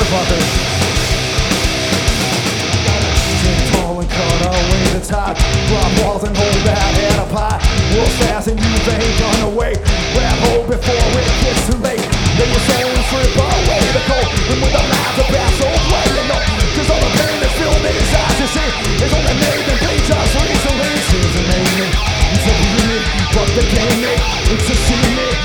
motherfucker. Stand tall and cut away the top. Drop walls and hold that head up high. World fast and you ain't gonna wait. Grab hold before it gets too late. Then you're saying slip away the cold. And with a